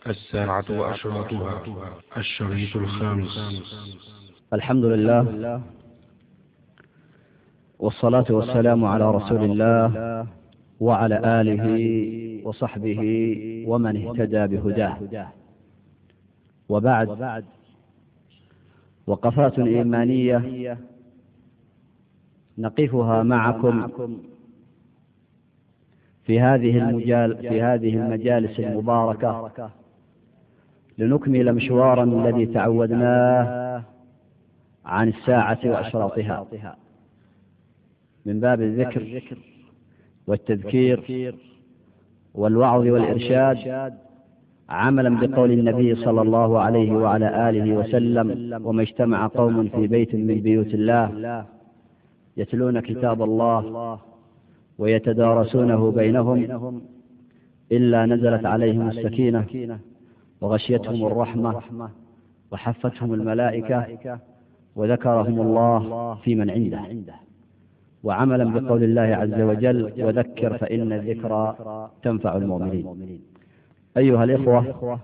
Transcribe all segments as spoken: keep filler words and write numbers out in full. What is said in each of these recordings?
الساعة وأشراطها. الشريط الخامس. الحمد لله، والصلاة والسلام على رسول الله وعلى آله وصحبه ومن اهتدى بهداه، وبعد. وقفات إيمانية نقفها معكم في هذه المجال في هذه المجالس المباركة لنكمل مشوارا الذي تعودناه عن الساعة وأشراطها من باب الذكر والتذكير والوعظ والإرشاد، عملا بقول النبي صلى الله عليه وعلى آله وسلم: وما اجتمع قوم في بيت من بيوت الله يتلون كتاب الله ويتدارسونه بينهم إلا نزلت عليهم السكينة وغشيتهم الرحمة وحفتهم الملائكة وذكرهم الله في من عنده، وعملا بقول الله عز وجل: وذكر فإن الذكرى تنفع المؤمنين. أيها الإخوة،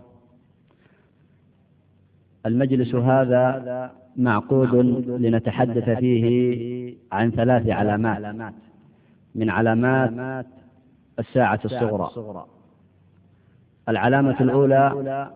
المجلس هذا معقود لنتحدث فيه عن ثلاث علامات من علامات الساعة الصغرى. العلامة الأولى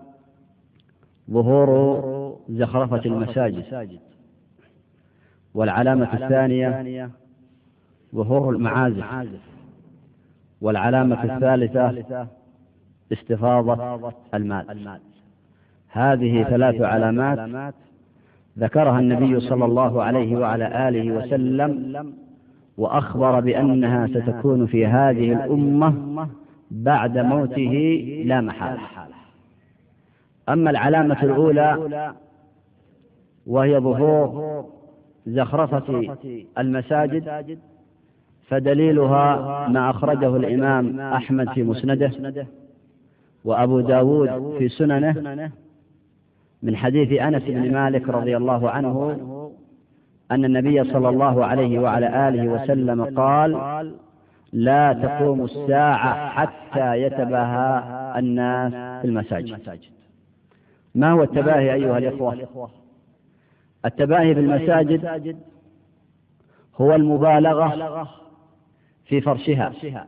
ظهور زخرفة المساجد، والعلامة الثانية ظهور المعازف، والعلامة الثالثة استفاضة المال. هذه ثلاث علامات ذكرها النبي صلى الله عليه وعلى آله وسلم، وأخبر بأنها ستكون في هذه الأمة بعد موته لا محالة. أما العلامة الأولى وهي ظهور زخرفة المساجد، فدليلها ما أخرجه الإمام أحمد في مسنده وأبو داود في سننه من حديث أنس بن مالك رضي الله عنه أن النبي صلى الله عليه وعلى آله وسلم قال: لا تقوم الساعة حتى يتباهى الناس في المساجد. ما هو التباهي أيها الإخوة؟ التباهي بالمساجد هو المبالغة في فرشها،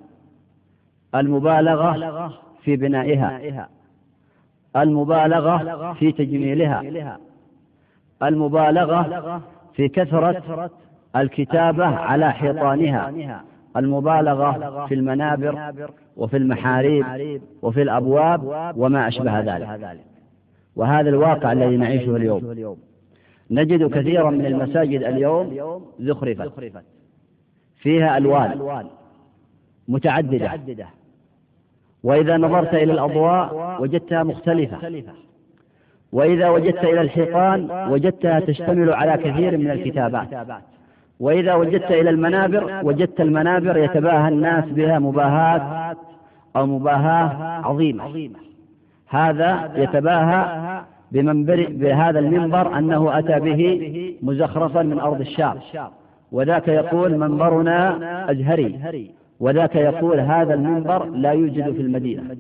المبالغة في بنائها، المبالغة في تجميلها، المبالغة في كثرة الكتابة على حيطانها، المبالغة في المنابر وفي المحاريب وفي الأبواب وما أشبه ذلك. وهذا الواقع الذي نعيشه اليوم. نجد كثيرا من المساجد اليوم زخرفت، فيها ألوان متعددة، وإذا نظرت إلى الأضواء وجدتها مختلفة، وإذا وجدت إلى الحيطان وجدتها تشتمل على كثير من الكتابات، وإذا وجدت إلى المنابر وجدت المنابر يتباهى الناس بها مباهاة أو مباهاة عظيمة. هذا يتباهى بمنبر بهذا المنبر أنه أتى به مزخرفا من أرض الشام، وذاك يقول: منبرنا أزهري، وذاك يقول: هذا المنبر لا يوجد في المدينة،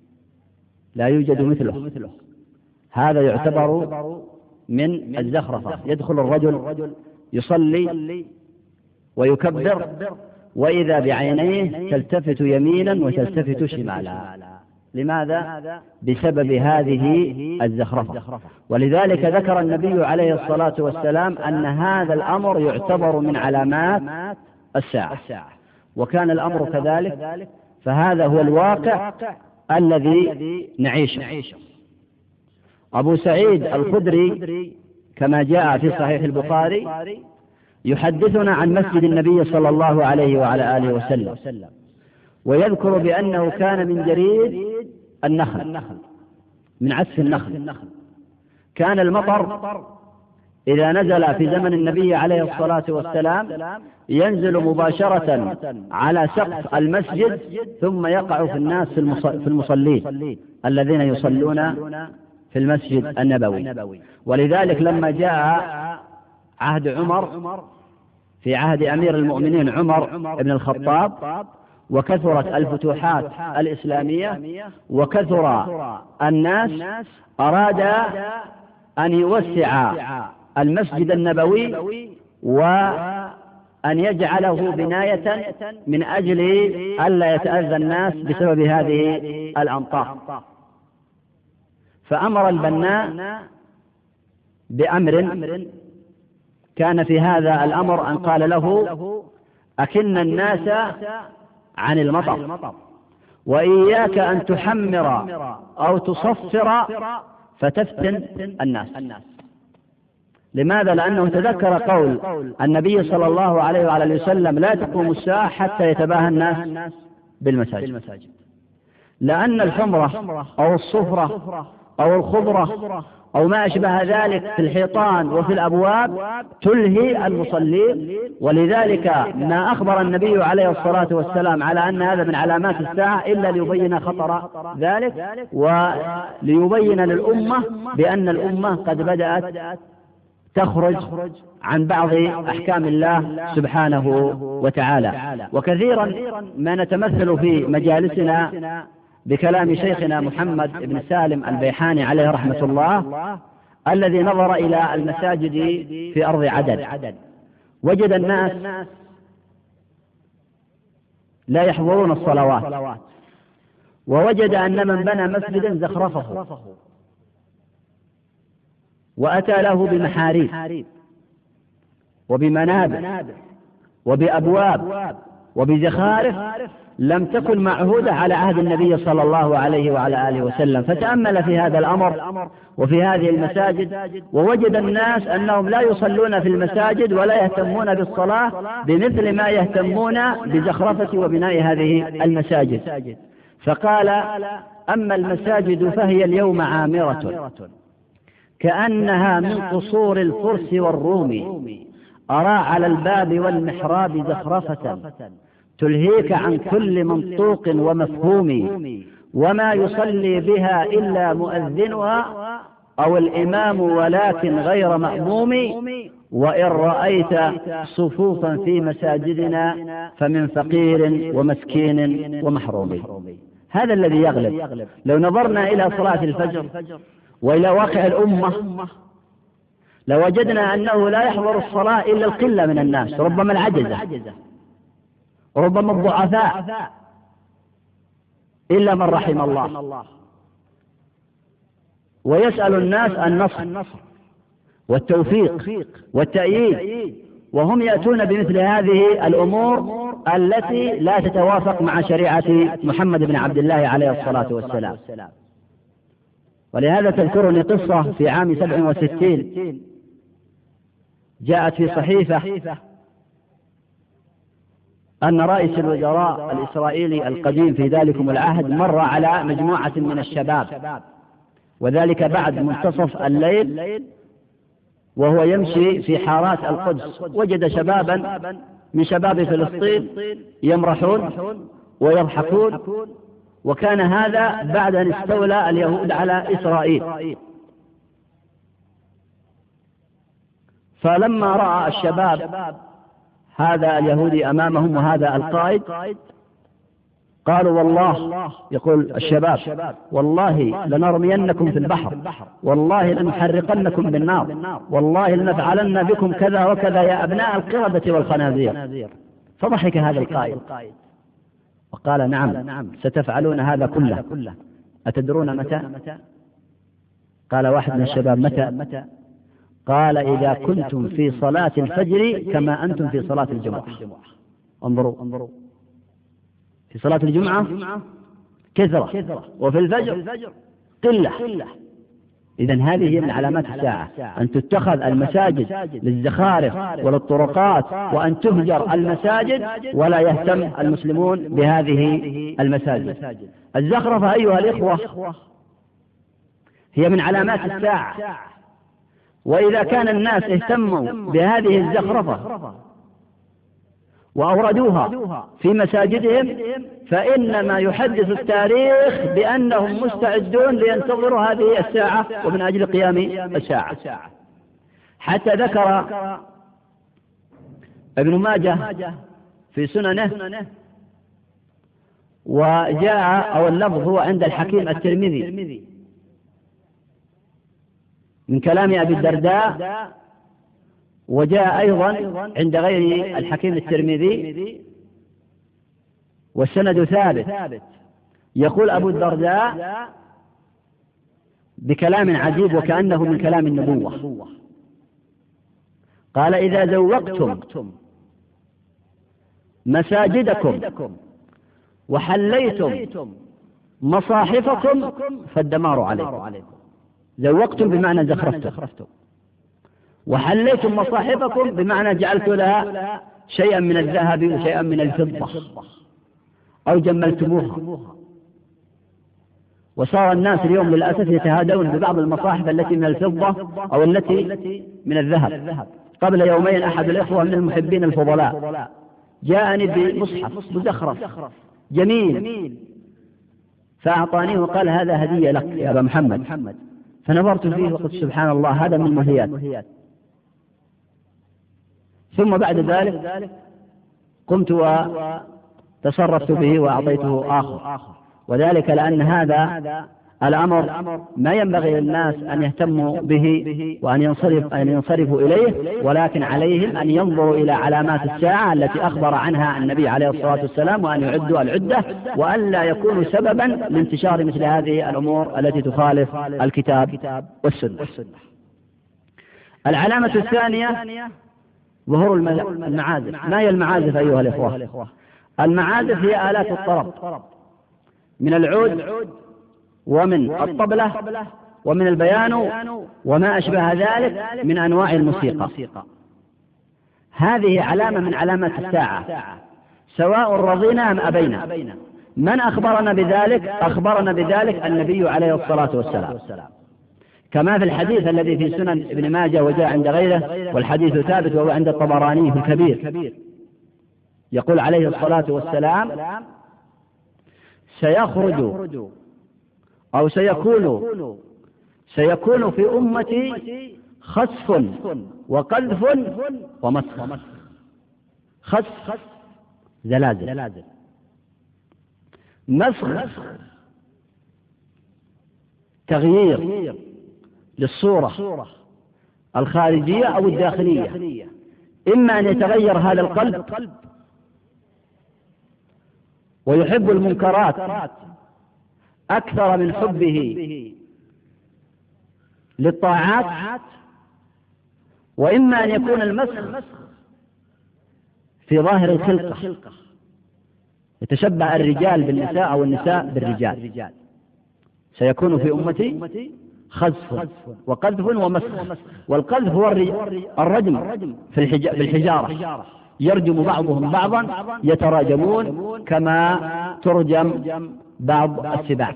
لا يوجد مثله. هذا يعتبر من الزخرفة. يدخل الرجل يصلي ويكبر، وإذا بعينيه تلتفت يمينا وتلتفت شمالا. لماذا؟ بسبب هذه الزخرفة. ولذلك ذكر النبي عليه الصلاة والسلام أن هذا الأمر يعتبر من علامات الساعة، وكان الأمر كذلك، فهذا هو الواقع الذي نعيشه. أبو سعيد الخدري كما جاء في صحيح البخاري يحدثنا عن مسجد النبي صلى الله عليه وعلى آله وسلم، ويذكر بأنه كان من جريد النخل، من عسف النخل. كان المطر إذا نزل في زمن النبي عليه الصلاة والسلام ينزل مباشرة على سقف المسجد، ثم يقع في الناس في المصلين الذين يصلون في المسجد النبوي. ولذلك لما جاء عهد عمر، في عهد أمير المؤمنين عمر بن الخطاب، وكثرت الفتوحات الإسلامية وكثر الناس، أراد أن يوسع المسجد النبوي وأن يجعله بناية من أجل ألا يتأذى الناس بسبب هذه الأمطار. فأمر البناء بأمر كان في هذا الأمر أن قال له: أكن الناس عن المطر، وإياك أن تحمر أو تصفر فتفتن الناس. لماذا؟ لأنه تذكر قول النبي صلى الله عليه وعلى وسلم: لا تقوم الساعة حتى يتباهى الناس بالمساجد. لأن الحمرة أو الصفرة أو الخضرة أو ما أشبه ذلك في الحيطان وفي الأبواب تلهي المصلين، ولذلك ما أخبر النبي عليه الصلاة والسلام على أن هذا من علامات الساعة إلا ليبين خطر ذلك وليبين للأمة بأن الأمة قد بدأت تخرج عن بعض أحكام الله سبحانه وتعالى. وكثيرا ما نتمثل في مجالسنا بكلام شيخنا محمد بن سالم البيحاني عليه رحمة الله، الذي نظر إلى المساجد في أرض عدن، وجد الناس لا يحضرون الصلوات، ووجد أن من بنى مسجدا زخرفه وأتى له بمحاريب وبمنابر وبأبواب وبزخارف لم تكن معهودة على عهد النبي صلى الله عليه وعلى آله وسلم. فتأمل في هذا الأمر وفي هذه المساجد، ووجد الناس أنهم لا يصلون في المساجد ولا يهتمون بالصلاة بمثل ما يهتمون بزخرفة وبناء هذه المساجد. فقال: أما المساجد فهي اليوم عامرة كأنها من قصور الفرس والروم، أرى على الباب والمحراب زخرفة تلهيك عن كل منطوق ومفهوم، وما يصلي بها إلا مؤذنها أو الإمام ولكن غير مأموم، وإن رأيت صفوفا في مساجدنا فمن فقير ومسكين ومحروم. هذا الذي يغلب. لو نظرنا إلى صلاة الفجر وإلى واقع الأمة لوجدنا أنه لا يحضر الصلاة إلا القلة من الناس، ربما العجزة، ربما الضعفاء، إلا من رحم الله. ويسأل الناس النصر والتوفيق والتأييد، وهم يأتون بمثل هذه الأمور التي لا تتوافق مع شريعة محمد بن عبد الله عليه الصلاة والسلام. ولهذا تذكرني قصة في عام سبع وستين جاءت في صحيفة أن رئيس الوزراء الإسرائيلي القديم في ذلكم العهد مر على مجموعة من الشباب، وذلك بعد منتصف الليل وهو يمشي في حارات القدس، وجد شبابا من شباب فلسطين يمرحون ويضحكون، وكان هذا بعد أن استولى اليهود على إسرائيل. فلما رأى الشباب هذا اليهودي أمامهم وهذا القائد قالوا: والله، يقول الشباب، والله لنرمينكم في البحر، والله لنحرقنكم بالنار، والله لنفعلن بكم كذا وكذا يا أبناء القردة والخنازير. فضحك هذا القائد وقال: نعم ستفعلون هذا كله. أتدرون متى؟ قال واحد من الشباب: متى؟ قال: إذا كنتم في صلاة الفجر كما أنتم في صلاة الجمعة. انظروا، في صلاة الجمعة كثرة وفي الفجر قلة. إذن هذه هي من علامات الساعة، أن تتخذ المساجد للزخارف وللطرقات، وأن تهجر المساجد ولا يهتم المسلمون بهذه المساجد. الزخرفة أيها الإخوة هي من علامات الساعة، وإذا كان الناس اهتموا بهذه الزخرفة وأوردوها في مساجدهم فإنما يحدث التاريخ بأنهم مستعدون لينتظروا هذه الساعة ومن أجل قيام الساعة. حتى ذكر ابن ماجه في سننه وجاء أو اللفظ هو عند الحكيم الترمذي من كلام أبي الدرداء، وجاء أيضا عند غير الحكيم الترمذي والسند ثابت. يقول أبو الدرداء بكلام عجيب وكأنه من كلام النبوة، قال: إذا زوقتم مساجدكم وحليتم مصاحفكم فالدمار عليكم. زوقتم بمعنى زخرفتم، وحليتم مصاحفكم بمعنى جعلت لها شيئا من الذهب وشيئا من الفضة أو جملتموها. وصار الناس اليوم للأسف يتهادون ببعض المصاحف التي من الفضة أو التي من الذهب. قبل يومين أحد الإخوة من المحبين الفضلاء جاءني بمصحف مزخرف جميل، فأعطانيه وقال: هذا هدية لك يا أبا محمد. فنظرت فيه وقلت: سبحان الله، هذا من المهيات. ثم بعد ذلك قمت وتصرفت به وأعطيته آخر، وذلك لأن هذا الأمر ما ينبغي للناس أن يهتموا به وأن ينصرف أن ينصرفوا إليه، ولكن عليهم أن ينظروا إلى علامات الساعة التي أخبر عنها النبي عليه الصلاة والسلام، وأن يعدوا العدة، وأن لا يكونوا سببا لانتشار مثل هذه الأمور التي تخالف الكتاب والسنة. العلامة الثانية ظهور المعازف. ما هي المعازف أيها الإخوة؟ المعازف هي آلات الطرب من العود ومن الطبلة ومن البيانو وما أشبه ذلك من أنواع الموسيقى. هذه علامة من علامات الساعة، سواء رضينا أم أبينا. من أخبرنا بذلك؟ أخبرنا بذلك النبي عليه الصلاة والسلام، كما في الحديث الذي في سنن ابن ماجه وجاء عند غيره، والحديث ثابت وهو عند الطبراني في الكبير، يقول عليه الصلاة والسلام: سيخرج أو سيكون سيكون في أمتي خسف وقذف ومسخ. خسف زلازل، مسخ تغيير للصورة الخارجية أو الداخلية، إما أن يتغير هذا القلب ويحب المنكرات أكثر من حبه للطاعات، وإما أن يكون المسخ في ظاهر الخلقة، يتشبه الرجال بالنساء أو النساء بالرجال. سيكون في أمتي خزف وقذف ومسخ. والقذف هو الرجم في بالحجارة، يرجم بعضهم بعضا، يتراجمون كما ترجم بعض السباع.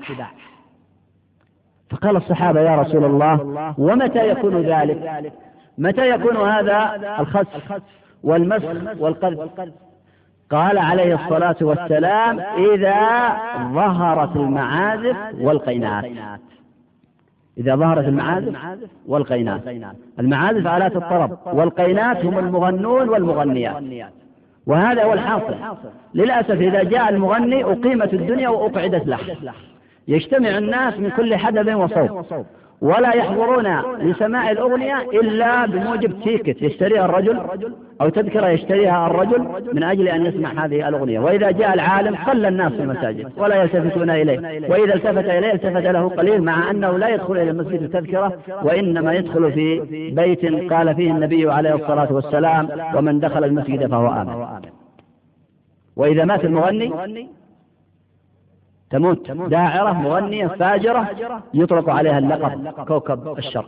فقال الصحابة: يا رسول الله، ومتى يكون ذلك؟ متى يكون هذا الخسف والمسخ والقذف؟ قال عليه الصلاة والسلام: إذا ظهرت المعازف والقينات. إذا ظهرت المعازف والقينات. المعازف آلات الطرب، والقينات هم المغنون والمغنيات. وهذا هو الحاصل. للأسف إذا جاء المغني أقيمت الدنيا وأقعدت له، يجتمع الناس من كل حدب وصوب، ولا يحضرون لسماع الأغنية إلا بموجب تيكت يشتريها الرجل أو تذكرة يشتريها الرجل من أجل أن يسمع هذه الأغنية. وإذا جاء العالم صلى الناس في المساجد ولا يلتفتون إليه، وإذا التفت إليه التفت له قليل، مع أنه لا يدخل إلى المسجد التذكرة، وإنما يدخل في بيت قال فيه النبي عليه الصلاة والسلام: ومن دخل المسجد فهو آمن. وإذا مات المغني تموت داعرة مغنية فاجرة يطلق عليها اللقب كوكب الشرق.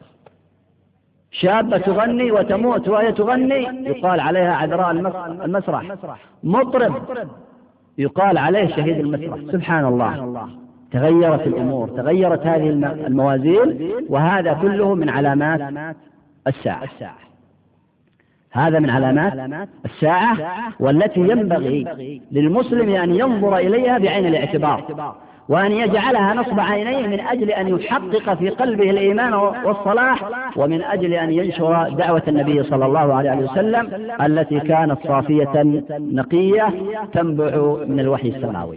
شابة تغني وتموت وهي تغني يقال عليها عذراء المسرح. مطرب يقال عليه شهيد المسرح. سبحان الله، تغيرت الأمور، تغيرت هذه الموازين، وهذا كله من علامات الساعة. هذا من علامات الساعة، والتي ينبغي للمسلم أن ينظر إليها بعين الاعتبار، وأن يجعلها نصب عينيه من أجل أن يحقق في قلبه الإيمان والصلاح، ومن أجل أن ينشر دعوة النبي صلى الله عليه وسلم التي كانت صافية نقية تنبع من الوحي السماوي.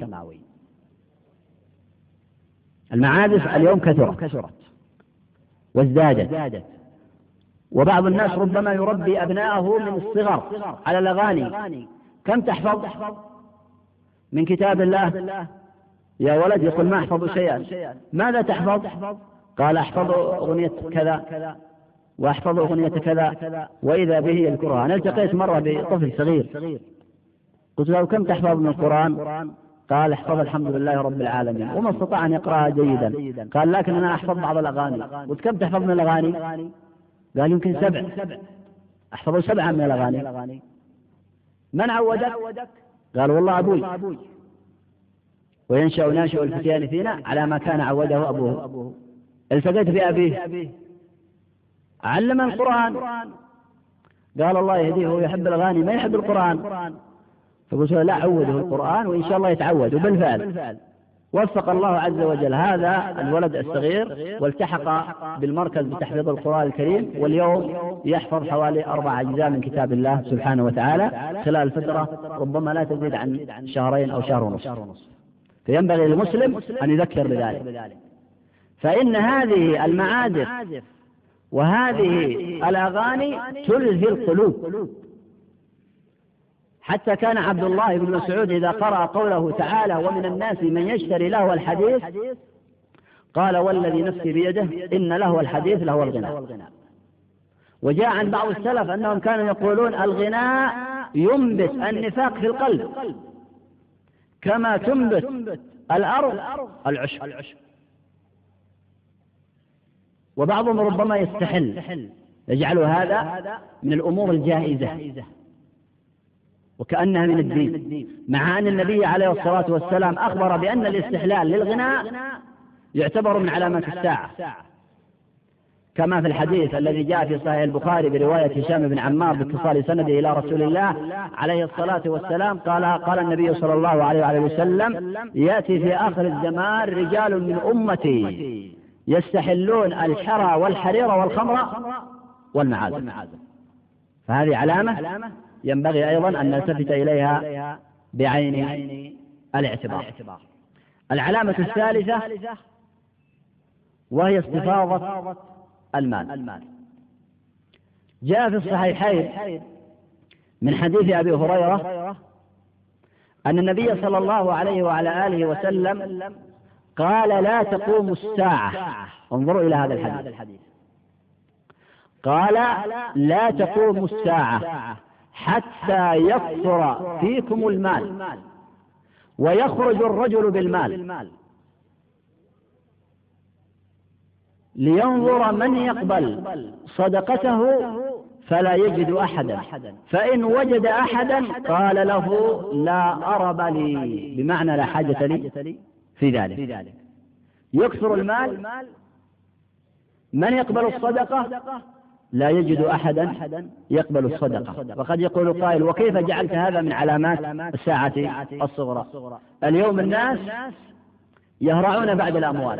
المعازف اليوم كثرت وازدادت، وبعض الناس ربما يربي أبناءه من الصغر على الأغاني. كم تحفظ من كتاب الله؟ يا ولد يقول ما أحفظ شيئا. ماذا تحفظ؟ قال أحفظ أغنية كذا وأحفظ أغنية كذا، وإذا به يذكرها. أنا التقيت مرة بطفل صغير قلت له كم تحفظ من القرآن؟ قال احفظ الحمد لله رب العالمين، وما استطاع أن يقرأها جيدا. قال لكن أنا أحفظ بعض الأغاني. قلت كم تحفظ من الأغاني؟ قال يمكن سبع. أحفظ سبعة من الأغاني. من عودك؟ قال والله أبوي. وينشأ ناشئ الفتيان فينا على ما كان عوده أبوه. التقيت بأبيه علم القرآن. قال الله يهديه، هو يحب الأغاني ما يحب القرآن. فقلت له لا، عوده القرآن وإن شاء الله يتعود. وبالفعل وفق الله عز وجل هذا الولد الصغير والتحق بالمركز بتحفيظ القرآن الكريم، واليوم يحفظ حوالي أربع أجزاء من كتاب الله سبحانه وتعالى خلال فترة ربما لا تزيد عن شهرين أو شهر ونصف. فينبغي للمسلم أن يذكر بذلك. فإن هذه المعازف وهذه الأغاني تلهي القلوب، حتى كان عبد الله بن مسعود إذا قرأ قوله تعالى ومن الناس من يشتري لهو الحديث قال والذي نفسي بيده إن لهو الحديث لهو الغناء. وجاء عن بعض السلف أنهم كانوا يقولون الغناء ينبت النفاق في القلب كما تنبت الأرض العشب. وبعضهم ربما يستحل، يجعل هذا من الأمور الجائزة وكأنها من الدين، مع أن النبي عليه الصلاة والسلام أخبر بأن الاستحلال للغناء يعتبر من علامات الساعة، كما في الحديث الذي جاء في صحيح البخاري برواية هشام بن عمار باتصال سنده إلى رسول الله عليه الصلاة والسلام قال قال النبي صلى الله عليه وسلم يأتي في آخر الزمان رجال من أمتي يستحلون الحرى والحرير والخمر والمعازف. فهذه علامة ينبغي أيضا أن نلتفت إليها بعين الاعتبار. العلامة الثالثة وهي استفاضة المال. جاء في الصحيحين من حديث أبي هريرة أن النبي صلى الله عليه وعلى آله وسلم قال لا تقوم الساعة. انظروا إلى هذا الحديث. قال لا تقوم الساعة حتى يكثر فيكم المال ويخرج الرجل بالمال لينظر من يقبل صدقته فلا يجد أحدا، فإن وجد أحدا قال له لا أرب لي، بمعنى لا حاجة لي في ذلك. يكثر المال، من يقبل الصدقة لا يجد أحدا يقبل الصدقة. وقد يقول قائل وكيف جعلت هذا من علامات الساعة الصغرى؟ اليوم الناس يهرعون بعد الأموال،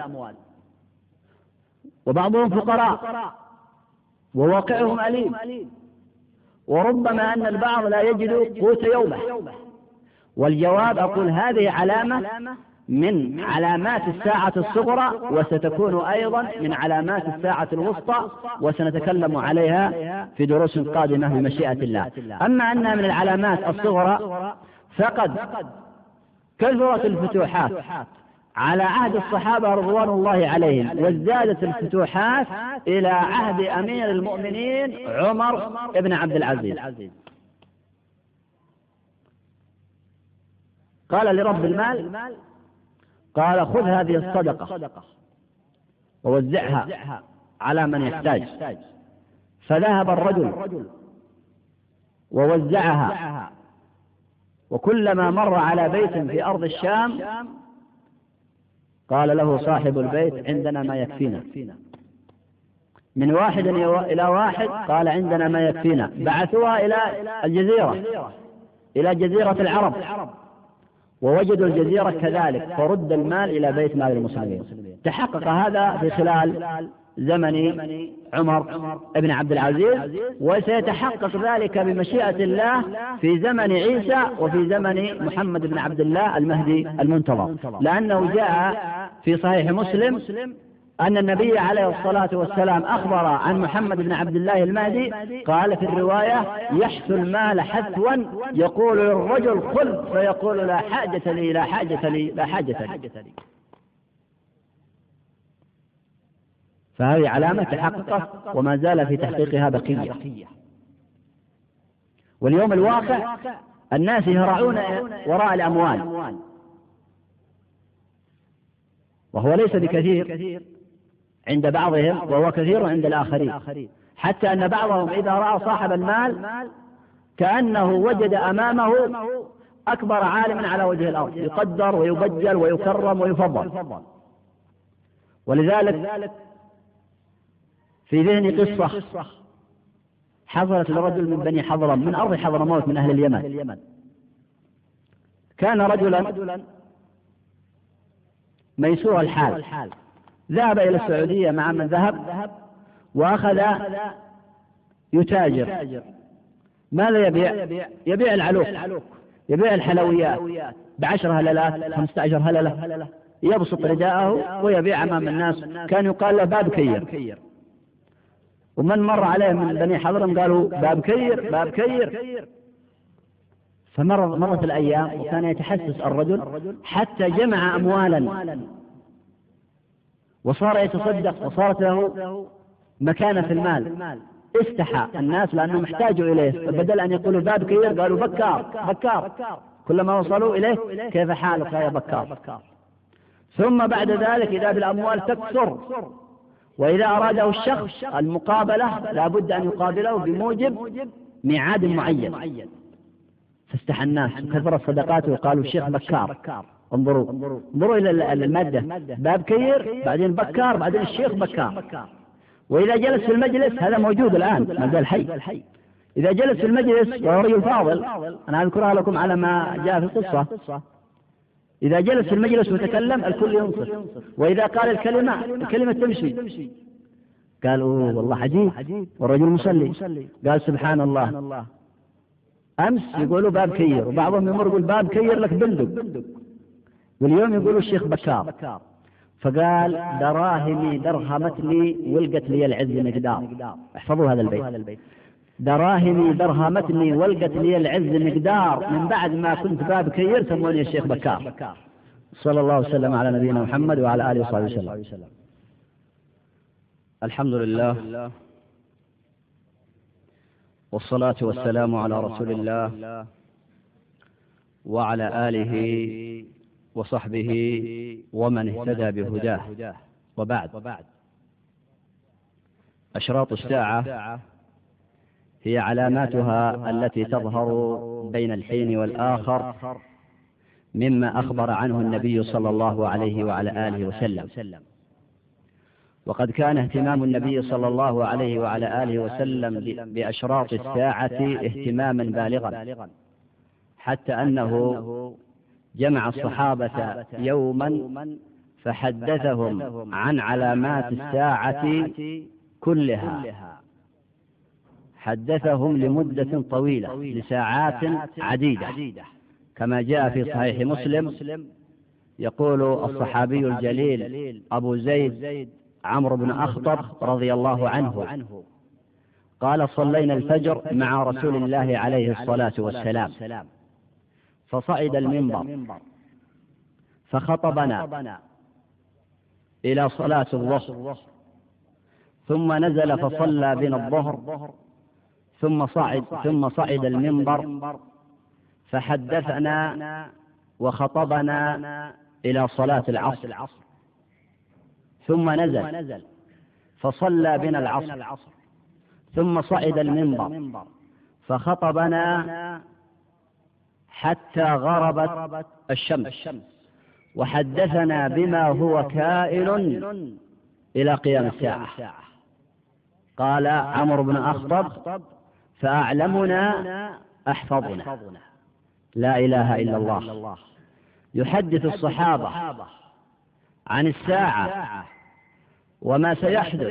وبعضهم فقراء وواقعهم أليم، وربما أن البعض لا يجد قوت يومه. والجواب أقول هذه علامة من علامات الساعة الصغرى، وستكون أيضا من علامات الساعة الوسطى، وسنتكلم عليها في دروس قادمة بمشيئة الله. أما أنها من العلامات الصغرى فقد كثرت الفتوحات على عهد الصحابة رضوان الله عليهم، وازدادت الفتوحات إلى عهد أمير المؤمنين عمر بن عبد العزيز. قال لرب المال قال خذ هذه الصدقة ووزعها على من يحتاج. فذهب الرجل ووزعها، وكلما مر على بيت في أرض الشام قال له صاحب البيت عندنا ما يكفينا. من واحد إلى واحد قال عندنا ما يكفينا. بعثوها إلى الجزيرة، إلى جزيرة العرب، ووجدوا الجزيرة كذلك، فرد المال إلى بيت مال المسلمين. تحقق هذا في خلال زمن عمر بن عبد العزيز، وسيتحقق ذلك بمشيئة الله في زمن عيسى وفي زمن محمد بن عبد الله المهدي المنتظر، لأنه جاء في صحيح مسلم أن النبي عليه الصلاة والسلام أخبر عن محمد بن عبد الله المهدي، قال في الرواية: يحث المال حثوا يقول للرجل خذ، فيقول لا حاجة لي لا حاجة لي لا حاجة لي. فهذه علامة تحققت وما زال في تحقيقها بقية. واليوم الواقع الناس يهرعون وراء الأموال، وهو ليس بكثير عند بعضهم وهو كثير عند الآخرين، حتى أن بعضهم إذا رأى صاحب المال كأنه وجد أمامه أكبر عالم على وجه الأرض، يقدر ويبجل ويكرم ويفضل. ولذلك في ذهني قصة حصلت لرجل من بني حضرم من أرض حضرموت من أهل اليمن. كان رجلا ميسور الحال، ذهب إلى السعودية مع من ذهب وأخذ يتاجر. ماذا يبيع؟ يبيع العلوق، يبيع الحلويات بعشر هللات خمسة عشر هللة، يبسط رداءه ويبيع أمام الناس. كان يقال له باب كير، ومن مر عليه من بني حضرم قالوا باب كير باب كير. فمرت مرت الأيام وكان يتحسس الرجل حتى جمع أموالا وصار يتصدق وصارت له مكانة في المال. استحى الناس لأنهم احتاجوا إليه، فبدل أن يقولوا باب كير قالوا بكار بكار، كلما وصلوا إليه كيف حالك يا بكار. ثم بعد ذلك إذا بالأموال تكثر، وإذا أراده الشخص المقابلة لا بد أن يقابله بموجب ميعاد معين. فاستحى الناس كثر الصدقات وقالوا الشيخ بكار. انظروا انظروا إلى المادة، باب كير بعدين بكار بعدين الشيخ بكار. وإذا جلس في المجلس، هذا موجود الآن ما زال حي، إذا جلس في المجلس وهو رجل فاضل، أنا أذكرها لكم على ما جاء في القصة، إذا جلس في المجلس وتكلم الكل ينصت، وإذا قال الكلمة الكلمة تمشي. قالوا والله عجيب، والرجل مصلي. قال سبحان الله، أمس يقولوا باب كير، وبعضهم يمر يقول باب كير لك بندق، واليوم يقولوا الشيخ بكار. فقال دراهمي درهمتني ولقت لي العز مقدار. احفظوا هذا البيت، دراهمي درهمتني ولقت لي العز مقدار، من بعد ما كنت باب كير سموني الشيخ بكار. صلى الله وسلم على نبينا محمد وعلى آله وصحبه وسلم. الحمد لله والصلاة والسلام على رسول الله وعلى آله وصحبه ومن اهتدى بهداه، وبعد. أشراط الساعة هي علاماتها التي تظهر بين الحين والآخر مما أخبر عنه النبي صلى الله عليه وعلى آله وسلم. وقد كان اهتمام النبي صلى الله عليه وعلى آله وسلم بأشراط الساعة اهتماما بالغا، حتى أنه جمع الصحابة يوما فحدثهم عن علامات الساعة كلها، حدثهم لمدة طويلة لساعات عديدة، كما جاء في صحيح مسلم. يقول الصحابي الجليل أبو زيد عمرو بن أخطب رضي الله عنه قال صلينا الفجر مع رسول الله عليه الصلاة والسلام، فصعد المنبر فخطبنا إلى صلاة الظهر، ثم نزل فصلى بنا الظهر، ثم صعد ثم صعد المنبر فحدثنا وخطبنا إلى صلاة العصر، ثم نزل فصلى بنا العصر، ثم صعد المنبر فخطبنا حتى غربت الشمس، وحدثنا بما هو كائن إلى قيام الساعة. قال عمرو بن أخطب فأعلمنا أحفظنا، لا إله إلا الله. يحدث الصحابة عن الساعة وما سيحدث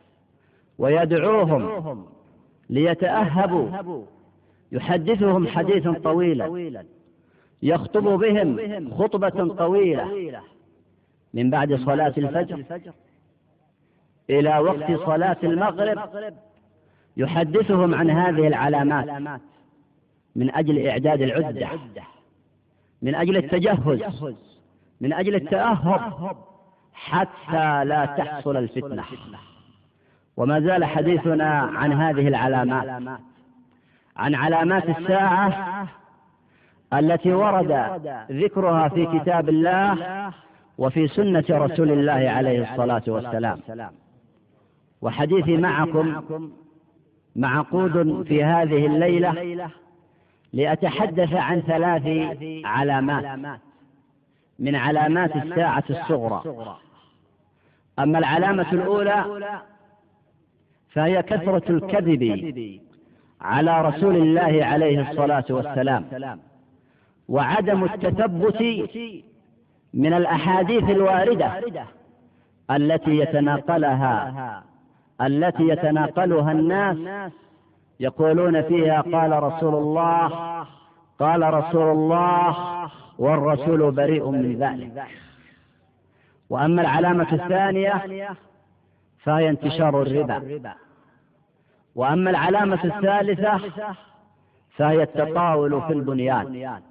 ويدعوهم ليتأهبوا، يحدثهم حديثا طويلا، يخطب بهم خطبة طويلة من بعد صلاة الفجر إلى وقت صلاة المغرب، يحدثهم عن هذه العلامات من أجل إعداد العدة، من أجل التجهز، من أجل التأهب حتى لا تحصل الفتنة. وما زال حديثنا عن هذه العلامات، عن علامات الساعة التي ورد ذكرها في كتاب الله وفي سنة رسول الله عليه الصلاة والسلام. وحديثي معكم معقود في هذه الليلة لأتحدث عن ثلاث علامات من علامات الساعة الصغرى. أما العلامة الأولى فهي كثرة الكذب على رسول الله عليه الصلاة والسلام، وعدم التثبت من الأحاديث الواردة التي يتناقلها التي يتناقلها الناس، يقولون فيها قال رسول الله، قال رسول الله، والرسول بريء من ذلك. وأما العلامة الثانية فهي انتشار الربا. وأما العلامة الثالثة فهي التطاول في البنيان،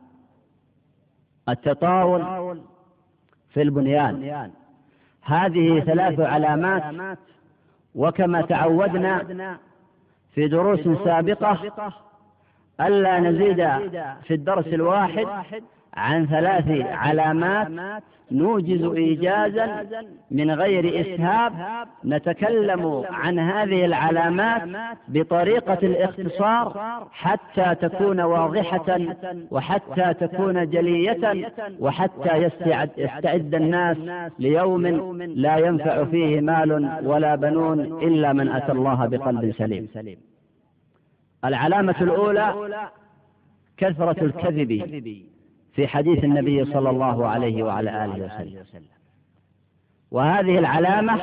التطاول في البنيان. هذه ثلاث علامات، وكما تعودنا في دروس سابقة ألا نزيد في الدرس الواحد عن ثلاث علامات نوجز إيجازا من غير إسهاب، نتكلم عن هذه العلامات بطريقة الاختصار حتى تكون واضحة وحتى تكون جلية، وحتى يستعد, يستعد الناس ليوم لا ينفع فيه مال ولا بنون إلا من أتى الله بقلب سليم. العلامة الأولى كثرة الكذب في حديث النبي صلى الله عليه وعلى آله وسلم. وهذه العلامة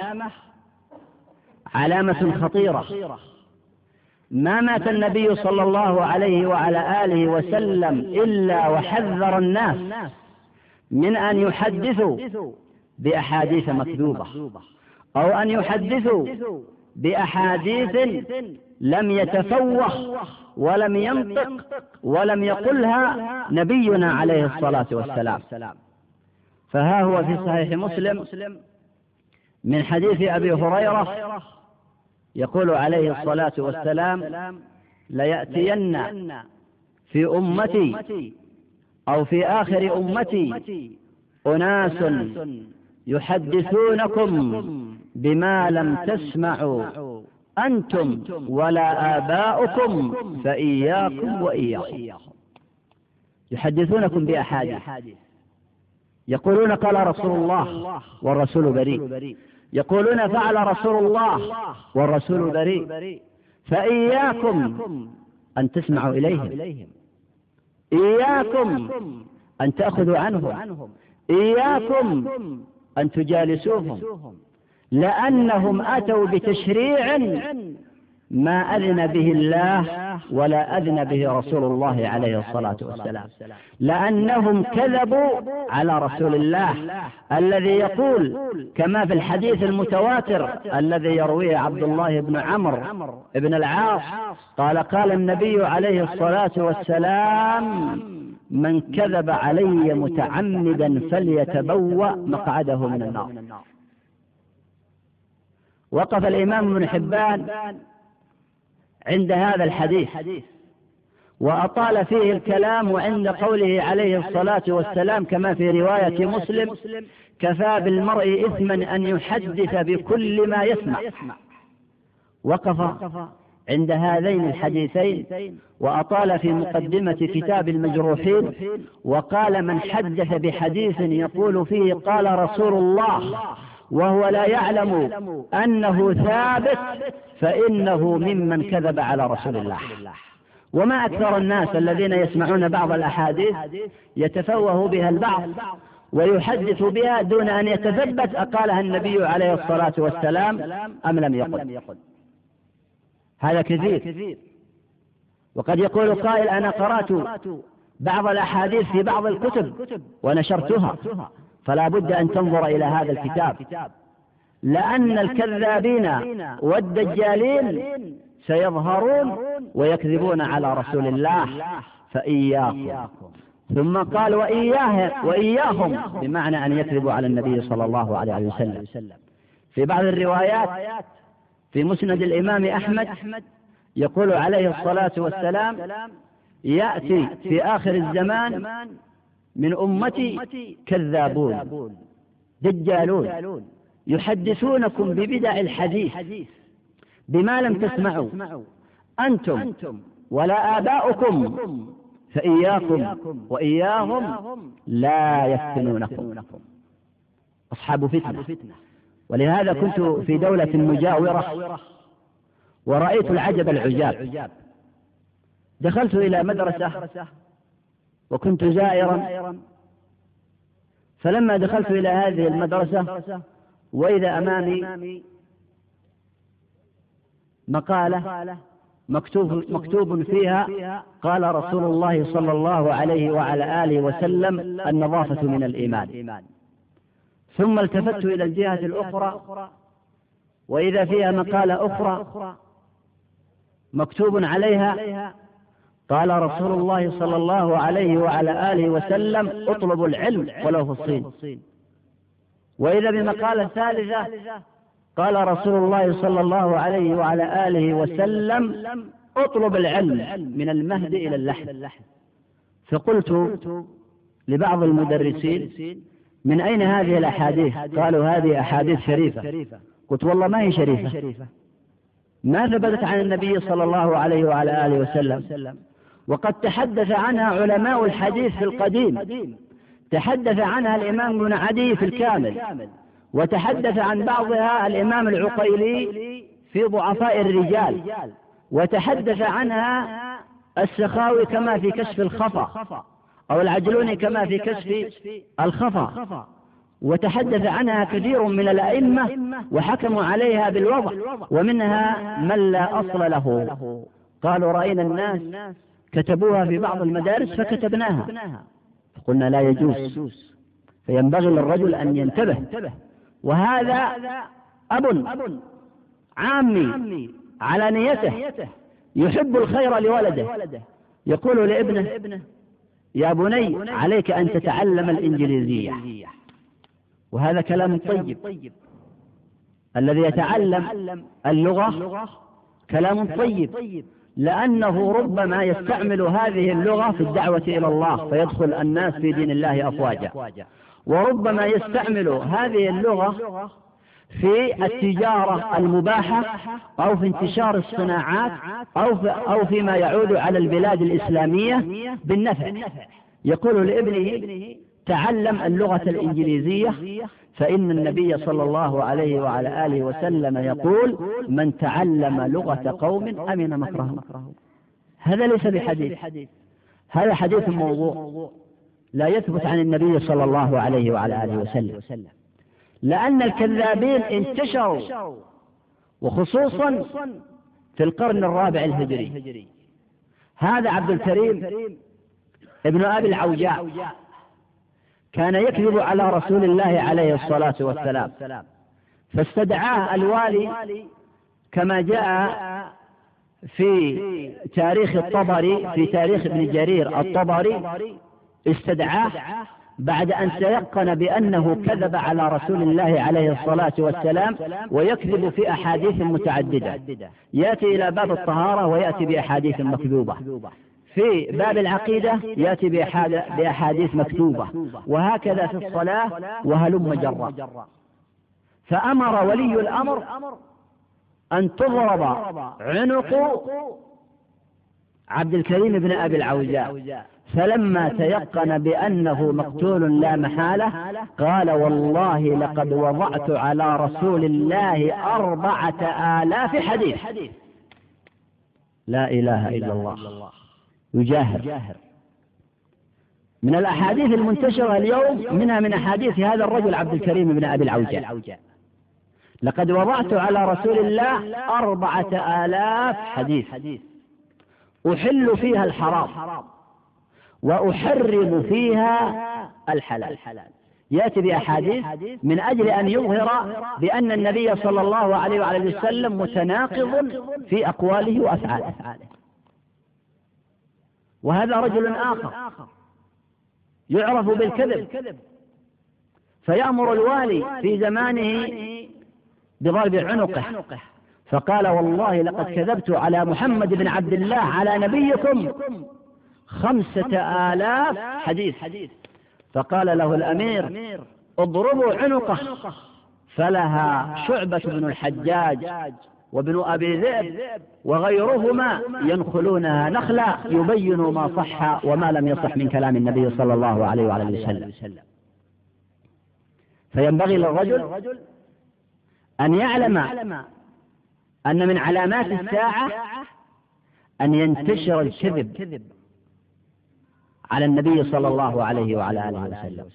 علامة خطيرة. ما مات النبي صلى الله عليه وعلى آله وسلم إلا وحذر الناس من أن يحدثوا بأحاديث مكذوبة، أو أن يحدثوا بأحاديث لم يتفوه ولم ينطق ولم يقلها نبينا عليه الصلاة والسلام. فها هو في صحيح مسلم من حديث أبي هريرة يقول عليه الصلاة والسلام: ليأتين في أمتي أو في آخر أمتي أناس يحدثونكم بما لم تسمعوا أنتم ولا آباؤكم فإياكم وإياهم. يحدثونكم بأحاديث، يقولون قال رسول الله والرسول بريء، يقولون فعل رسول الله والرسول بريء، فإياكم أن تسمعوا إليهم، إياكم أن تأخذوا عنهم، إياكم أن تجالسوهم، لأنهم أتوا بتشريع ما أذن به الله ولا أذن به رسول الله عليه الصلاة والسلام، لأنهم كذبوا على رسول الله الذي يقول كما في الحديث المتواتر الذي يرويه عبد الله بن عمرو بن العاص قال: قال النبي عليه الصلاة والسلام: من كذب علي متعمدا فليتبوأ مقعده من النار. وقف الإمام ابن حبان عند هذا الحديث وأطال فيه الكلام، وعند قوله عليه الصلاة والسلام كما في رواية مسلم: كفى بالمرء إثما أن يحدث بكل ما يسمع. وقف عند هذين الحديثين وأطال في مقدمة كتاب المجروحين وقال: من حدث بحديث يقول فيه قال رسول الله وهو لا يعلم أنه ثابت فإنه ممن كذب على رسول الله. وما أكثر الناس الذين يسمعون بعض الأحاديث يتفوه بها البعض ويحدث بها دون أن يتثبت أقالها النبي عليه الصلاة والسلام أم لم يقل. هذا كثير. وقد يقول قائل أنا قرأت بعض الأحاديث في بعض الكتب ونشرتها، فلا بد أن تنظر إلى هذا الكتاب، لأن الكذابين والدجالين سيظهرون ويكذبون على رسول الله فإياكم. ثم قال وإياه وإياهم، بمعنى أن يكذبوا على النبي صلى الله عليه وسلم. في بعض الروايات في مسند الإمام أحمد يقول عليه الصلاة والسلام يأتي في آخر الزمان من أمتي كذابون دجالون يحدثونكم ببدع الحديث بما لم تسمعوا أنتم ولا آباؤكم، فإياكم وإياهم لا يفتنونكم. أصحاب فتنة. ولهذا كنت في دولة مجاورة ورأيت العجب العجاب. دخلت إلى مدرسة وكنت زائرا، فلما دخلت إلى هذه المدرسة وإذا أمامي مقالة مكتوب, مكتوب فيها قال رسول الله صلى الله عليه وعلى آله وسلم النظافة من الإيمان. ثم التفت إلى الجهة الأخرى وإذا فيها مقالة أخرى مكتوب عليها قال رسول الله صلى الله عليه وعلى آله وسلم اطلبوا العلم ولو في الصين. وإذا بمقالة ثالثة قال رسول الله صلى الله عليه وعلى آله وسلم اطلب العلم من المهد إلى اللحد. فقلت لبعض المدرسين من أين هذه الأحاديث؟ قالوا هذه أحاديث شريفة. قلت والله ما هي شريفة، ما ثبتت عن النبي صلى الله عليه وعلى آله وسلم، وقد تحدث عنها علماء الحديث في القديم، تحدث عنها الإمام ابن عدي في الكامل، وتحدث عن بعضها الإمام العقيلي في ضعفاء الرجال، وتحدث عنها السخاوي كما في كشف الخفا أو العجلوني كما في كشف الخفا، وتحدث عنها كثير من الأئمة وحكموا عليها بالوضع، ومنها من لا أصل له. قالوا رأينا الناس كتبوها في بعض المدارس فكتبناها، فقلنا لا يجوز، فينبغي للرجل أن ينتبه. وهذا أب عامي على نيته يحب الخير لولده، يقول لابنه يا بني عليك أن تتعلم الإنجليزية. وهذا كلام طيب، الذي يتعلم اللغة كلام طيب، لأنه ربما يستعمل هذه اللغة في الدعوة إلى الله فيدخل الناس في دين الله أفواجا، وربما يستعمل هذه اللغة في التجارة المباحة أو في انتشار الصناعات أو, في أو فيما يعود على البلاد الإسلامية بالنفع. يقول لابنه تعلم اللغة الإنجليزية، فإن النبي صلى الله عليه وعلى آله وسلم يقول من تعلم لغة قوم أمن مكرهم. هذا ليس بحديث، هذا حديث موضوع لا يثبت عن النبي صلى الله عليه وعلى آله وسلم، لأن الكذابين انتشروا وخصوصا في القرن الرابع الهجري. هذا عبد الكريم ابن أبي العوجاء كان يكذب على رسول الله عليه الصلاة والسلام، فاستدعاه الوالي كما جاء في تاريخ الطبري في تاريخ ابن جرير الطبري، استدعاه بعد أن تيقن بأنه كذب على رسول الله عليه الصلاة والسلام ويكذب في أحاديث متعددة، يأتي إلى باب الطهارة ويأتي بأحاديث مكذوبة، في باب العقيدة يأتي بأحاديث مكتوبة، وهكذا في الصلاة وهلم جرا. فأمر ولي الأمر أن تضرب عنق عبد الكريم بن أبي العوجاء، فلما تيقن بأنه مقتول لا محالة قال والله لقد وضعت على رسول الله أربعة آلاف حديث. لا إله إلا الله. يجاهر. من الأحاديث المنتشرة اليوم منها من أحاديث هذا الرجل عبد الكريم بن أبي العوجاء: لقد وضعت على رسول الله أربعة آلاف حديث أحل فيها الحرام وأحرم فيها الحلال. يأتي بأحاديث من أجل أن يظهر بأن النبي صلى الله عليه وعلى وسلم متناقض في أقواله وأفعاله. وهذا رجل آخر يعرف بالكذب، فيأمر الوالي في زمانه بضرب عنقه، فقال: والله لقد كذبت على محمد بن عبد الله على نبيكم خمسة آلاف حديث. فقال له الأمير: اضربوا عنقه. فلها شعبة بن الحجاج وابن أبي ذئب وغيرهما ينخلونها نخلا يبين ما صح وما لم يصح من كلام النبي صلى الله عليه وعلى وسلم. فينبغي للرجل أن يعلم أن من علامات الساعة أن ينتشر الكذب على النبي صلى الله عليه وعلى آله وسلم.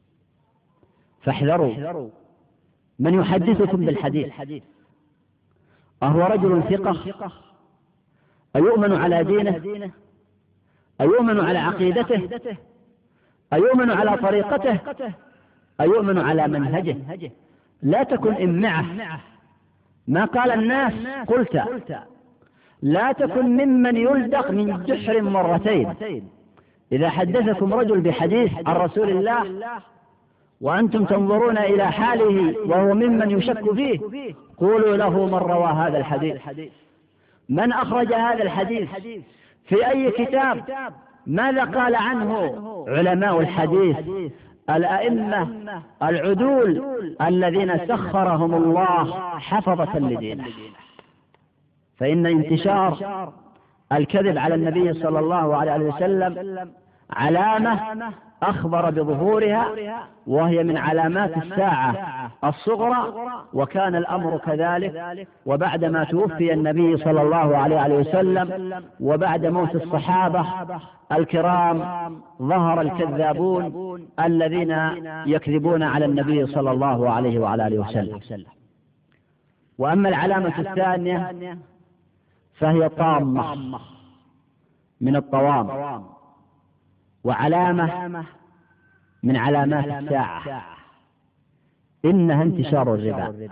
فاحذروا من يحدثكم بالحديث، أهو رجل ثقة؟ أيؤمن على دينه؟ أيؤمن على عقيدته؟ أيؤمن على طريقته؟ أيؤمن على منهجه؟ لا تكن إمعة، ما قال الناس قلت. لا تكن ممن يلدغ من جحر مرتين. إذا حدثكم رجل بحديث عن رسول الله وأنتم تنظرون إلى حاله وهو ممن يشك فيه، قولوا له: من روى هذا الحديث؟ من أخرج هذا الحديث؟ في أي كتاب؟ ماذا قال عنه علماء الحديث الأئمة العدول الذين سخرهم الله حفظة لدينه؟ فإن انتشار الكذب على النبي صلى الله عليه وسلم علامة أخبر بظهورها، وهي من علامات الساعة الصغرى، وكان الأمر كذلك. وبعدما توفي النبي صلى الله عليه وسلم وبعد موت الصحابة الكرام ظهر الكذابون الذين يكذبون على النبي صلى الله عليه وعلى آله وسلم. وأما العلامة الثانية فهي طامة من الطوام، وعلامة من علامات الساعة، إنها انتشار الربا.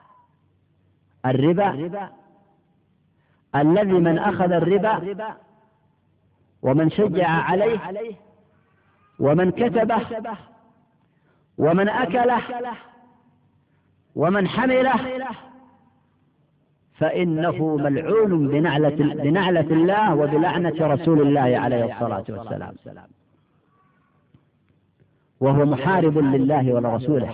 الربا الذي من أخذ الربا ومن شجع عليه ومن كتبه ومن أكله ومن حمله فإنه ملعون بنعلة, بنعلة الله وبلعنة رسول الله عليه الصلاة والسلام، وهو محارب لله ولرسوله،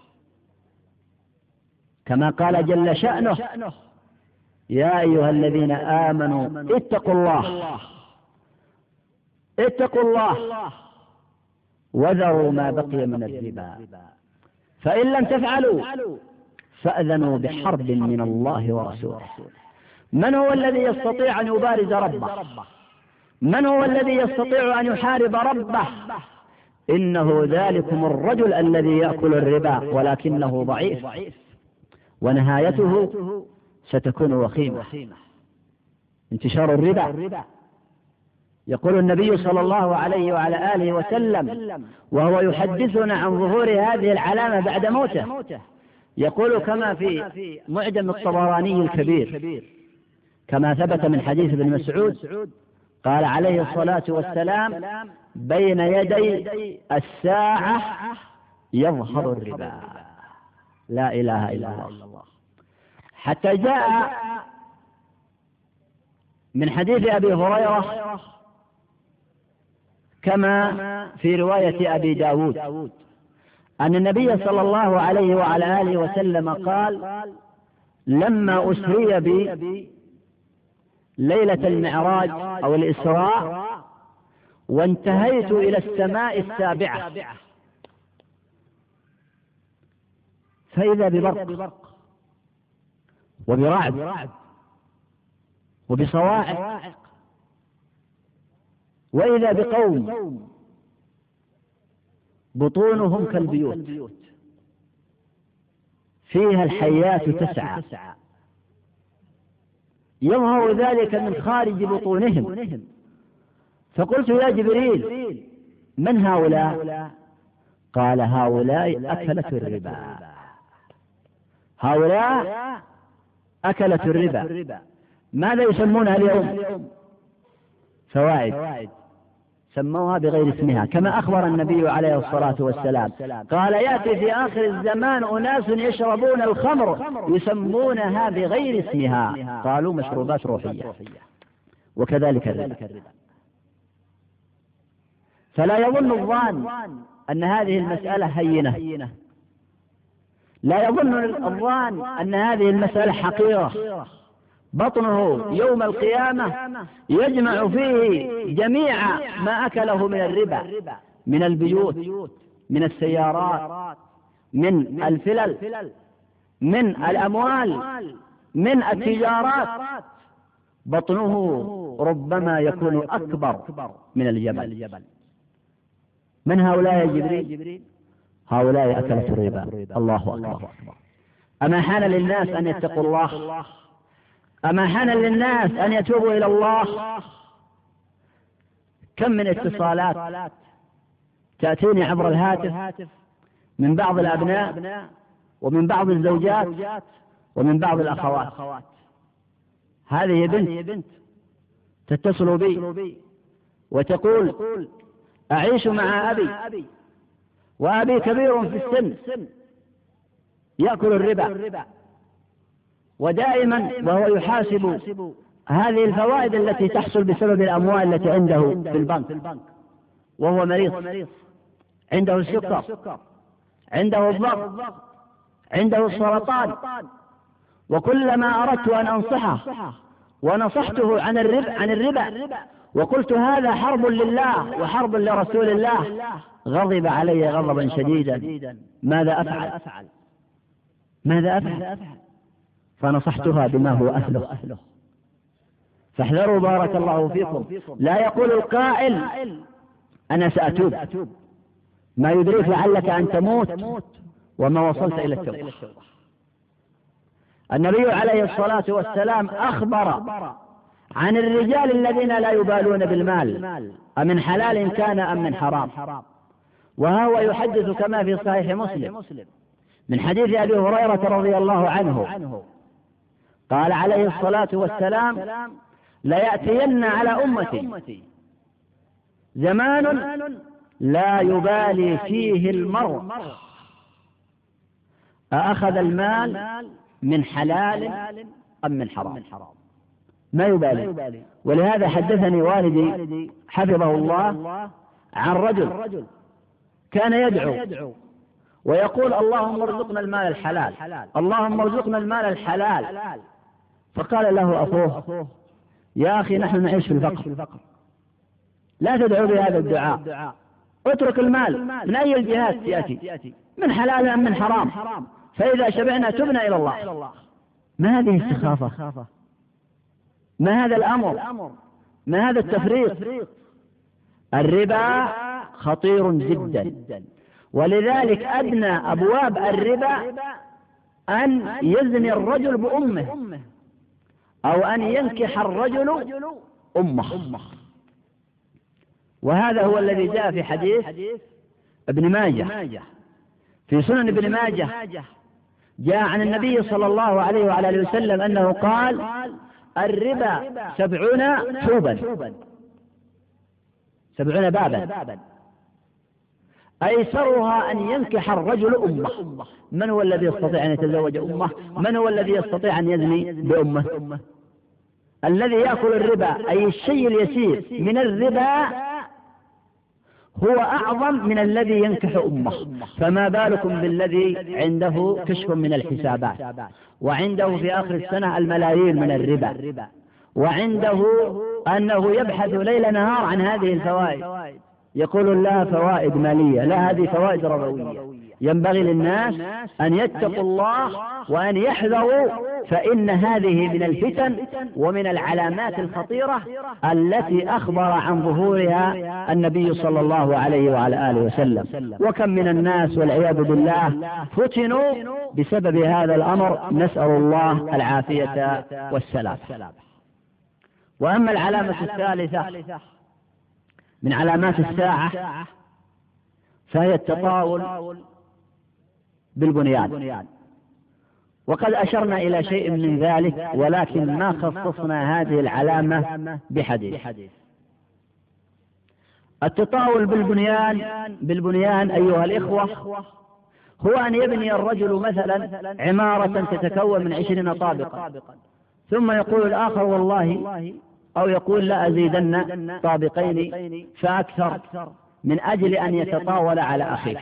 كما قال جل شأنه: يا أيها الذين آمنوا اتقوا الله اتقوا الله وذروا ما بقي من الربا فإن لم تفعلوا فأذنوا بحرب من الله ورسوله. من هو الذي يستطيع أن يبارز ربه؟ من هو الذي يستطيع أن يحارب ربه؟ إنه ذلكم الرجل الذي يأكل الربا ولكنه ضعيف، ونهايته ستكون وخيمة. انتشار الربا. يقول النبي صلى الله عليه وعلى آله وسلم وهو يحدثنا عن ظهور هذه العلامة بعد موته، يقول كما في معجم الطبراني الكبير، كما ثبت من حديث ابن مسعود قال عليه الصلاة والسلام: بين يدي الساعة يظهر الربا. لا إله إلا الله. حتى جاء من حديث أبي هريرة كما في رواية أبي داود أن النبي صلى الله عليه وعلى آله وسلم قال: لما أسري بي ليلة المعراج أو الإسراء وانتهيت إلى السماء السابعة فإذا ببرق وبرعد وبصواعق وإذا بقوم بطونهم كالبيوت فيها الحيات تسعى، يظهر ذلك من خارج بطونهم. فقلت يا جبريل من هؤلاء؟ قال هؤلاء أكلة الربا، هؤلاء أكلة الربا. ماذا يسمونها اليوم؟ فوائد، سموها بغير اسمها، كما أخبر النبي عليه الصلاة والسلام قال يأتي في آخر الزمان أناس يشربون الخمر يسمونها بغير اسمها، قالوا مشروبات روحية، وكذلك الربا. فلا يظن الظان أن هذه المسألة هينة، لا يظن الظان أن هذه المسألة حقيرة. بطنه يوم القيامة يجمع فيه جميع ما أكله من الربا، من البيوت، من السيارات، من الفلل، من الأموال، من التجارات. بطنه ربما يكون أكبر من الجبل. من هؤلاء يا جبريل؟ هؤلاء أكلة الربا. الله أكبر. أما حان للناس أن يتقوا الله؟ أما حان للناس أن يتوبوا إلى الله؟ كم من اتصالات تأتيني عبر الهاتف من بعض الأبناء ومن بعض الزوجات ومن بعض الأخوات. هذه بنت تتصل بي وتقول أعيش مع أبي وأبي كبير في السن يأكل الربا، ودائما وهو يحاسب هذه الفوائد التي تحصل بسبب الأموال التي عنده في البنك، وهو مريض، عنده السكر، عنده الضغط، عنده السرطان. وكلما أردت أن أنصحه ونصحته عن الربا عن الربا وقلت هذا حرب لله وحرب لرسول الله، غضب علي غضبا شديدا. ماذا أفعل؟ ماذا أفعل؟ فنصحتها بما هو أهله. فاحذروا بارك الله فيكم، لا يقول القائل أنا سأتوب، ما يدريك لعلك أن تموت وما وصلت إلى التوبة. النبي عليه الصلاة والسلام أخبر عن الرجال الذين لا يبالون بالمال، أمن حلال كان أم من حرام. وهو يحدث كما في صحيح مسلم من حديث أبي هريرة رضي الله عنه قال عليه الصلاة والسلام ليأتين على أمتي زمان لا يبالي فيه المرء أأخذ المال من حلال أم من حرام، ما يبالي. ولهذا حدثني والدي حفظه الله عن رجل كان يدعو ويقول اللهم ارزقنا المال الحلال، اللهم ارزقنا المال الحلال. فقال له أخوه يا أخي نحن نعيش في الفقر، لا تدعو بهذا الدعاء، اترك المال من أي الجهات يأتي، من حلال أم من حرام، فإذا شبعنا تبنا إلى الله. ما هذه السخافة؟ ما هذا الأمر؟ ما هذا التفريط؟ الربا خطير جدا، ولذلك أدنى أبواب الربا أن يزني الرجل بأمه أو أن ينكح الرجل أمه. وهذا هو الذي جاء في حديث ابن ماجه، في سنن ابن ماجه جاء عن النبي صلى الله عليه وعلى آله وسلم أنه قال الربا سبعون حوبا، سبعون بابا، أيسرها أن ينكح الرجل أمه. من هو الذي يستطيع أن يتزوج أمه؟ من هو الذي يستطيع أن يزني بأمه؟ الذي يأكل الربا أي الشيء اليسير من الربا هو أعظم من الذي ينكح أمه، فما بالكم بالذي عنده كشف من الحسابات، وعنده في آخر السنة الملايين من الربا، وعنده أنه يبحث ليل نهار عن هذه الفوائد، يقول لها فوائد مالية، لا هذه فوائد ربوية. ينبغي للناس أن يتقوا الله وأن يحذروا فإن هذه من الفتن ومن العلامات الخطيرة التي أخبر عن ظهورها النبي صلى الله عليه وعلى آله وسلم. وكم من الناس والعياذ بالله فتنوا بسبب هذا الأمر، نسأل الله العافية والسلام. وأما العلامة الثالثة من علامات الساعة فهي التطاول بالبنيان، وقد أشرنا إلى شيء من ذلك، ولكن ما خصصنا هذه العلامة بحديث. التطاول بالبنيان بالبنيان أيها الإخوة هو أن يبني الرجل مثلا عمارة تتكون من عشرين طابقا، ثم يقول الآخر والله، أو يقول لا أزيدن طابقين فأكثر، من أجل أن يتطاول على أخيه.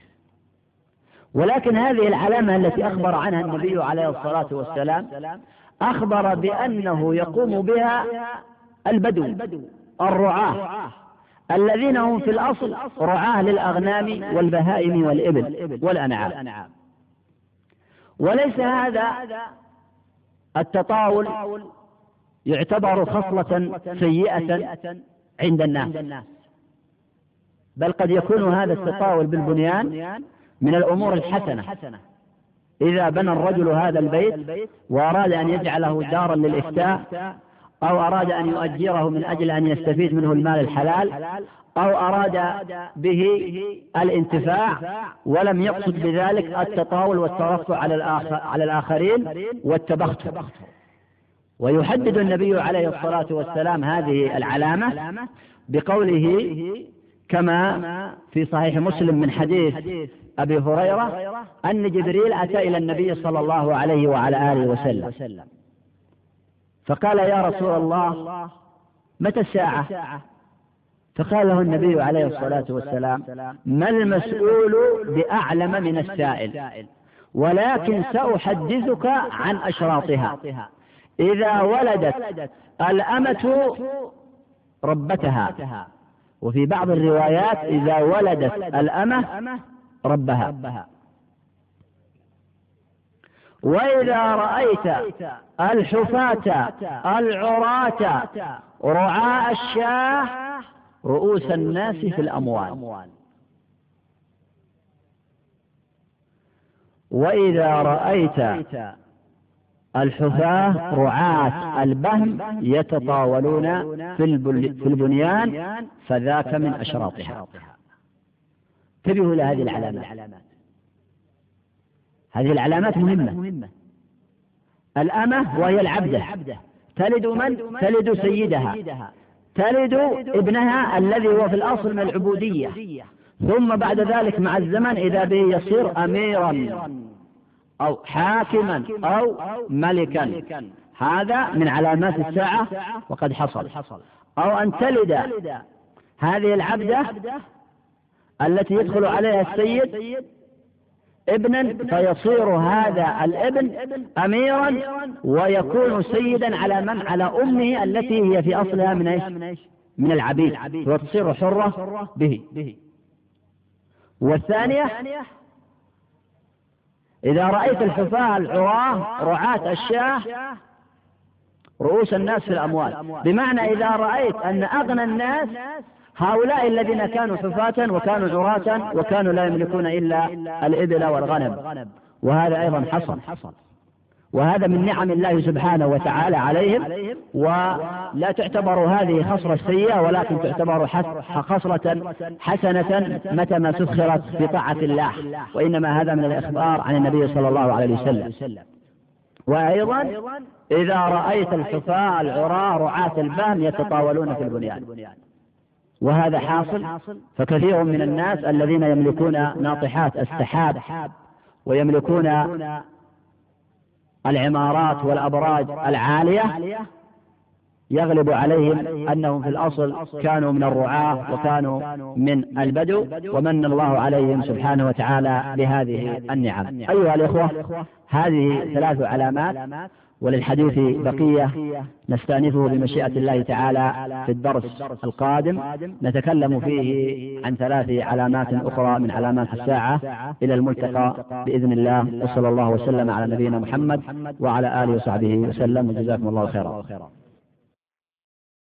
ولكن هذه العلامة التي أخبر عنها النبي عليه الصلاة والسلام أخبر بأنه يقوم بها البدو الرعاة الذين هم في الأصل رعاة للأغنام والبهائم والإبل والأنعام. وليس هذا التطاول يعتبر خصلة سيئة عند الناس، بل قد يكون هذا التطاول بالبنيان من الأمور الحسنة. إذا بنى الرجل هذا البيت وأراد أن يجعله دارا للإفتاء، أو أراد أن يؤجره من أجل أن يستفيد منه المال الحلال، أو أراد به الانتفاع ولم يقصد بذلك التطاول والترفع على الآخرين والتبختر. ويحدد النبي عليه الصلاة والسلام هذه العلامة بقوله كما في صحيح مسلم من حديث أبي هريرة أن جبريل أتى إلى النبي صلى الله عليه وعلى آله وسلم فقال يا رسول الله متى الساعة؟ فقال له النبي عليه الصلاة والسلام ما المسؤول بأعلم من السائل، ولكن سأحدثك عن أشراطها. إذا ولدت الأمة ربتها، وفي بعض الروايات إذا ولدت الأمة ربها. وإذا رأيت الحفاة العراة رعاء الشاه رؤوس الناس في الأموال. وإذا رأيت الحفاة رعاة البهم يتطاولون في البنيان فذاك من أشراطها. انتبهوا لهذه العلامات، هذه العلامات مهمة. الأمة وهي العبدة تلد من؟ تلد سيدها، تلد ابنها الذي هو في الأصل من العبودية، ثم بعد ذلك مع الزمن إذا به يصير أميرا أو حاكما أو ملكا. هذا من علامات الساعة وقد حصل. أو أن تلد هذه العبدة التي يدخل عليها السيد ابنا فيصير هذا الابن أميرا ويكون سيدا على من؟ على أمه التي هي في أصلها من إيش؟ من العبيد، وتصير حرة به. والثانية إذا رأيت الحفاة العراة رعاة الشاه رؤوس الناس في الأموال، بمعنى إذا رأيت أن أغنى الناس هؤلاء الذين كانوا حفاة وكانوا عراة وكانوا لا يملكون إلا الإبل والغنم. وهذا أيضا حصل، وهذا من نعم الله سبحانه وتعالى عليهم. ولا تعتبر هذه خصلة سيئة، ولكن تعتبر خصلة حسنة متى ما سخرت في طاعة الله، وإنما هذا من الإخبار عن النبي صلى الله عليه وسلم. وأيضا إذا رأيت الحفاة العراة رعاة البهم يتطاولون في البنيان، وهذا حاصل. فكثير من الناس الذين يملكون ناطحات السحاب ويملكون العمارات والأبراج العالية يغلب عليهم أنهم في الأصل كانوا من الرعاة وكانوا من البدو، ومن الله عليهم سبحانه وتعالى بهذه النعم. أيها الإخوة، هذه ثلاث علامات وللحديث بقية نستأنفه بمشيئة الله تعالى في الدرس القادم، نتكلم فيه عن ثلاث علامات أخرى من علامات الساعة. إلى الملتقى بإذن الله، وصلى الله وسلم على نبينا محمد وعلى آله وصحبه وسلم، وجزاكم الله خيرا.